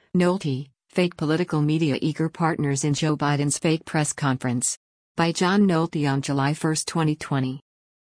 Nolte, fake political media eager partners in Joe Biden's fake press conference. By John Nolte on July 1, 2020.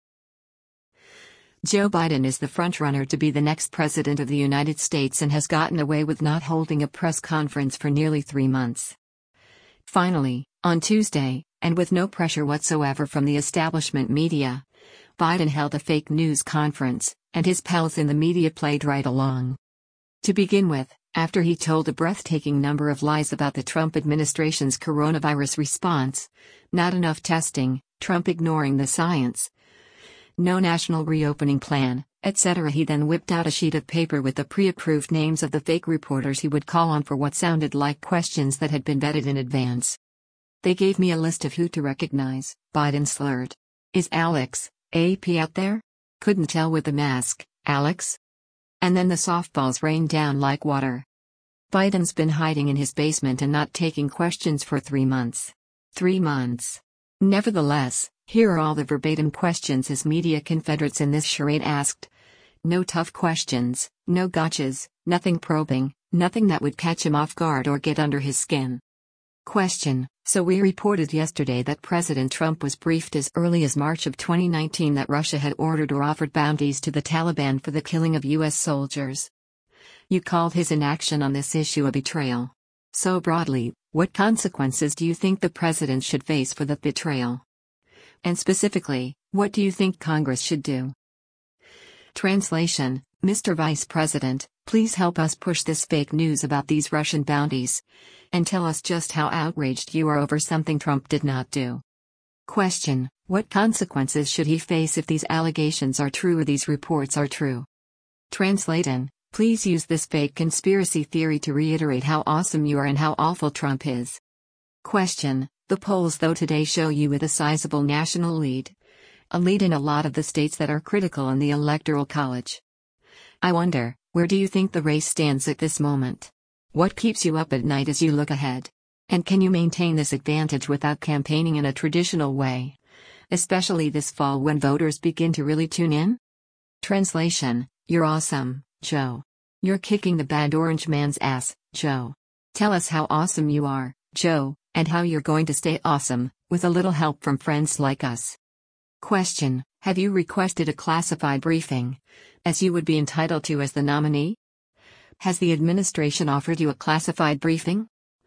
Joe Biden is the frontrunner to be the next president of the United States and has gotten away with not holding a press conference for nearly 3 months. Finally, on Tuesday, and with no pressure whatsoever from the establishment media, Biden held a fake news conference, and his pals in the media played right along. To begin with, after he told a breathtaking number of lies about the Trump administration's coronavirus response, not enough testing, Trump ignoring the science, no national reopening plan, etc., he then whipped out a sheet of paper with the pre-approved names of the fake reporters he would call on for what sounded like questions that had been vetted in advance. "They gave me a list of who to recognize," Biden slurred. "Is Alex, AP out there? Couldn't tell with the mask, Alex?" And then the softballs rained down like water. Biden's been hiding in his basement and not taking questions for 3 months. 3 months. Nevertheless, here are all the verbatim questions his media confederates in this charade asked. No tough questions, no gotchas, nothing probing, nothing that would catch him off guard or get under his skin. Question: So we reported yesterday that President Trump was briefed as early as March of 2019 that Russia had ordered or offered bounties to the Taliban for the killing of U.S. soldiers. You called his inaction on this issue a betrayal. So broadly, what consequences do you think the president should face for that betrayal? And specifically, what do you think Congress should do? Translation: Mr. Vice President, please help us push this fake news about these Russian bounties, and tell us just how outraged you are over something Trump did not do. Question: What consequences should he face if these allegations are true or these reports are true? Translating: Please use this fake conspiracy theory to reiterate how awesome you are and how awful Trump is. Question: The polls though today show you with a sizable national lead. A lead in a lot of the states that are critical in the Electoral College. I wonder, where do you think the race stands at this moment? What keeps you up at night as you look ahead? And can you maintain this advantage without campaigning in a traditional way? Especially this fall when voters begin to really tune in? Translation: You're awesome, Joe. You're kicking the bad orange man's ass, Joe. Tell us how awesome you are, Joe, and how you're going to stay awesome, with a little help from friends like us. Question: Have you requested a classified briefing, as you would be entitled to as the nominee? Has the administration offered you a classified briefing?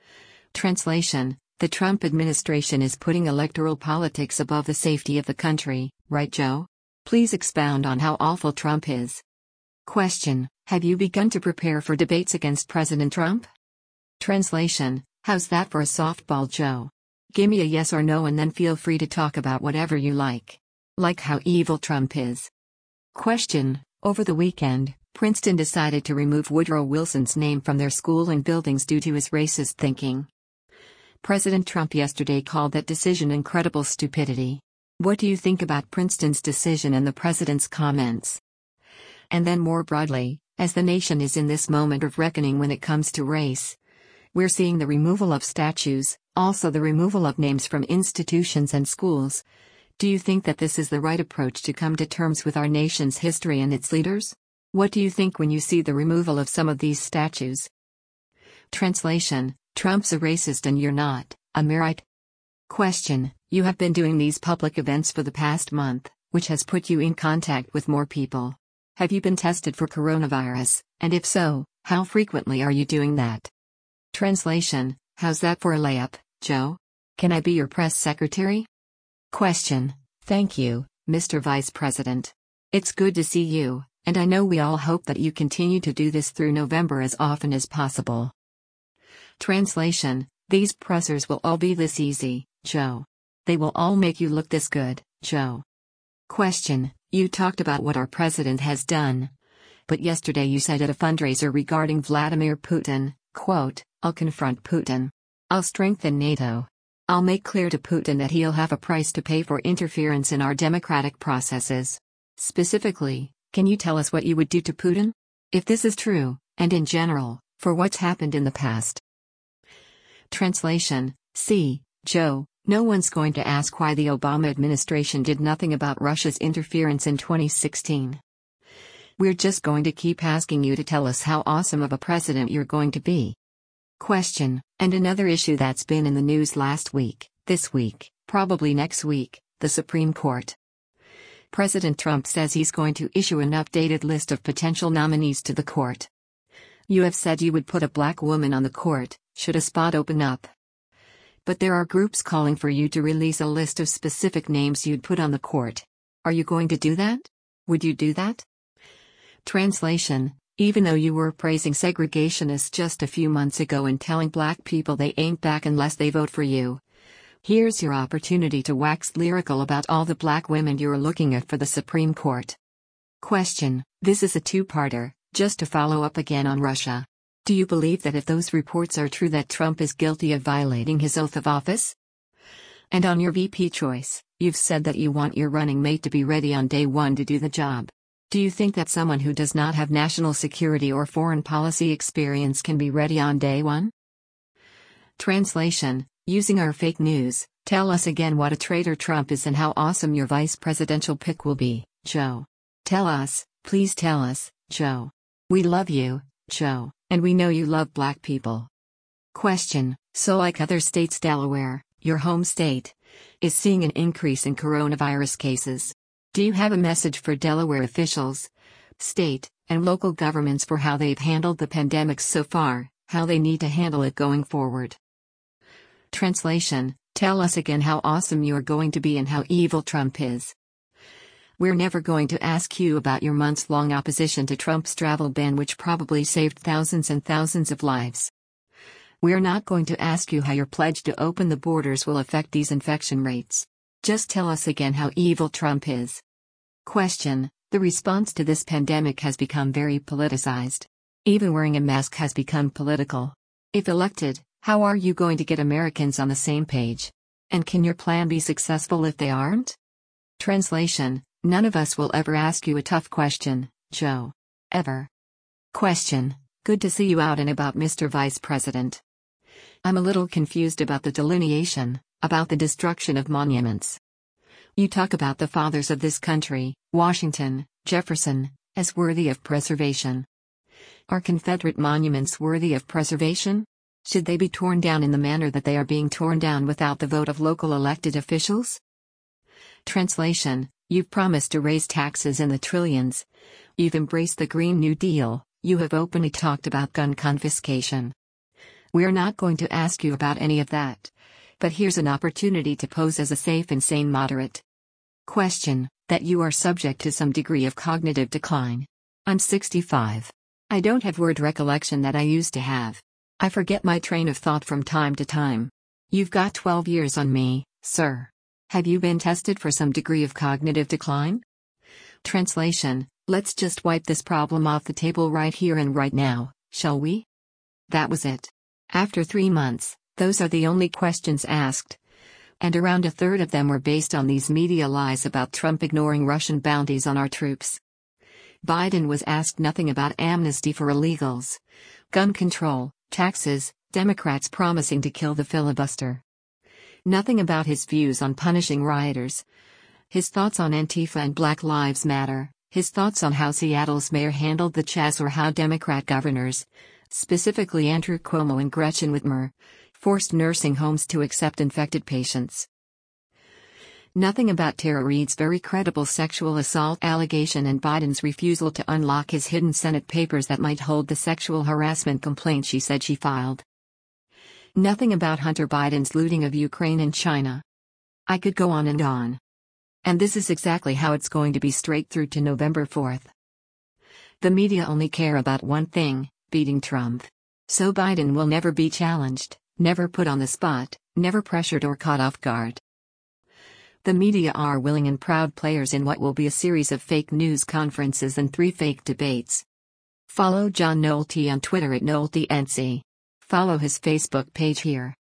Translation: The Trump administration is putting electoral politics above the safety of the country, right, Joe? Please expound on how awful Trump is. Question: Have you begun to prepare for debates against President Trump? Translation: How's that for a softball, Joe? Give me a yes or no and then feel free to talk about whatever you like. Like how evil Trump is. Question: Over the weekend, Princeton decided to remove Woodrow Wilson's name from their school and buildings due to his racist thinking. President Trump yesterday called that decision incredible stupidity. What do you think about Princeton's decision and the president's comments? And then more broadly, as the nation is in this moment of reckoning when it comes to race, we're seeing the removal of statues, also the removal of names from institutions and schools. Do you think that this is the right approach to come to terms with our nation's history and its leaders? What do you think when you see the removal of some of these statues? Translation: Trump's a racist and you're not, am I right? Question: You have been doing these public events for the past month, which has put you in contact with more people. Have you been tested for coronavirus, and if so, how frequently are you doing that? Translation: How's that for a layup, Joe? Can I be your press secretary? Question: Thank you, Mr. Vice President. It's good to see you, and I know we all hope that you continue to do this through November as often as possible. Translation: These pressers will all be this easy, Joe. They will all make you look this good, Joe. Question: You talked about what our president has done. But yesterday you said at a fundraiser regarding Vladimir Putin, quote, "I'll confront Putin. I'll strengthen NATO. I'll make clear to Putin that he'll have a price to pay for interference in our democratic processes." Specifically, can you tell us what you would do to Putin? If this is true, and in general, for what's happened in the past. Translation: See, Joe, no one's going to ask why the Obama administration did nothing about Russia's interference in 2016. We're just going to keep asking you to tell us how awesome of a president you're going to be. Question, and another issue that's been in the news last week, this week, probably next week, the Supreme Court. President Trump says he's going to issue an updated list of potential nominees to the court. You have said you would put a black woman on the court, should a spot open up. But there are groups calling for you to release a list of specific names you'd put on the court. Are you going to do that? Would you do that? Translation, even though you were praising segregationists just a few months ago and telling black people they ain't back unless they vote for you, here's your opportunity to wax lyrical about all the black women you're looking at for the Supreme Court. Question, this is a two-parter, just to follow up again on Russia. Do you believe that if those reports are true that Trump is guilty of violating his oath of office? And on your VP choice, you've said that you want your running mate to be ready on day one to do the job. Do you think that someone who does not have national security or foreign policy experience can be ready on day one? Translation, using our fake news, tell us again what a traitor Trump is and how awesome your vice presidential pick will be, Joe. Tell us, please tell us, Joe. We love you, Joe, and we know you love black people. Question, so like other states, Delaware, your home state, is seeing an increase in coronavirus cases. Do you have a message for Delaware officials, state, and local governments for how they've handled the pandemic so far, how they need to handle it going forward? Translation, tell us again how awesome you're going to be and how evil Trump is. We're never going to ask you about your months-long opposition to Trump's travel ban, which probably saved thousands and thousands of lives. We're not going to ask you how your pledge to open the borders will affect these infection rates. Just tell us again how evil Trump is. Question, the response to this pandemic has become very politicized. Even wearing a mask has become political. If elected, how are you going to get Americans on the same page? And can your plan be successful if they aren't? Translation, none of us will ever ask you a tough question, Joe. Ever. Question, good to see you out and about, Mr. Vice President. I'm a little confused about the delineation, about the destruction of monuments. You talk about the fathers of this country, Washington, Jefferson, as worthy of preservation. Are Confederate monuments worthy of preservation? Should they be torn down in the manner that they are being torn down without the vote of local elected officials? Translation, you've promised to raise taxes in the trillions. You've embraced the Green New Deal, you have openly talked about gun confiscation. We're not going to ask you about any of that. But here's an opportunity to pose as a safe and sane moderate. Question, that you are subject to some degree of cognitive decline. I'm 65. I don't have word recollection that I used to have. I forget my train of thought from time to time. You've got 12 years on me, sir. Have you been tested for some degree of cognitive decline? Translation, let's just wipe this problem off the table right here and right now, shall we? That was it. After 3 months, those are the only questions asked. And around a third of them were based on these media lies about Trump ignoring Russian bounties on our troops. Biden was asked nothing about amnesty for illegals, gun control, taxes, Democrats promising to kill the filibuster. Nothing about his views on punishing rioters. His thoughts on Antifa and Black Lives Matter, his thoughts on how Seattle's mayor handled the Chaz, or how Democrat governors, specifically Andrew Cuomo and Gretchen Whitmer, forced nursing homes to accept infected patients. Nothing about Tara Reade's very credible sexual assault allegation and Biden's refusal to unlock his hidden Senate papers that might hold the sexual harassment complaint she said she filed. Nothing about Hunter Biden's looting of Ukraine and China. I could go on and on. And this is exactly how it's going to be straight through to November 4th. The media only care about one thing, beating Trump. So Biden will never be challenged, never put on the spot, never pressured or caught off guard. The media are willing and proud players in what will be a series of fake news conferences and 3 fake debates. Follow John Nolte on Twitter at NolteNC. Follow his Facebook page here.